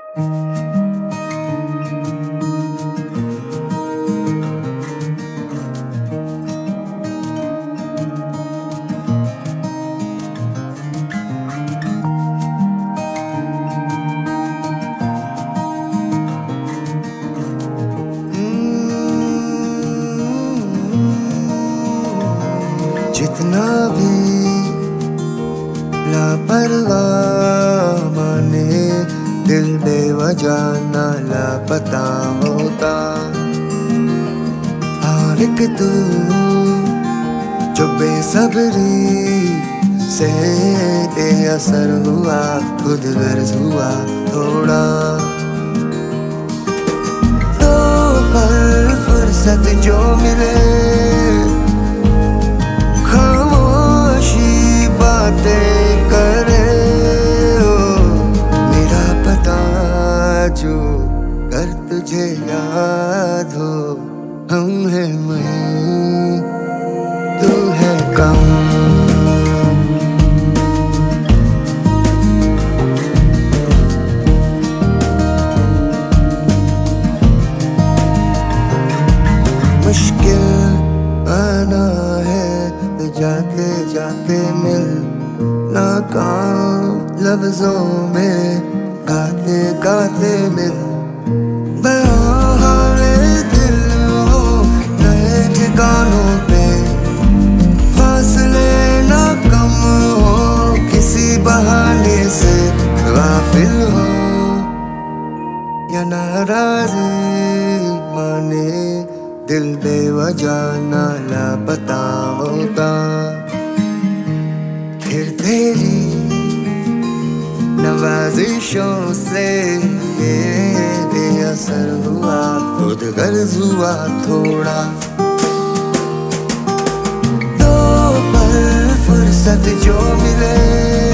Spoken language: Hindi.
जितना भी लापरवाह माने, दिल बेवजह ना लापता होता। और एक तू जो बेसब्री से असर हुआ, खुद गर्ज हुआ थोड़ा। तो पल फुर्सत जो मिले, खामोशी बातें करे। मेरा पता जो कर तुझे याद हो, हम हैं मैं, तू है कम। मुश्किल आना है तो जाते जाते मिल, नाकाम लफ्जों में गाते गाते मिल। बहारे दिल हो नए ठिकानों पे, फासले ना कम हो किसी बहाने से। गाफिल हो या नाराज़ी माने, दिल बेवजह ना लापता होता। फिर तेरी नवाजिशों से बेअसर हुआ, खुद गर्ज हुआ थोड़ा। तो पल फुर्सत जो मिले,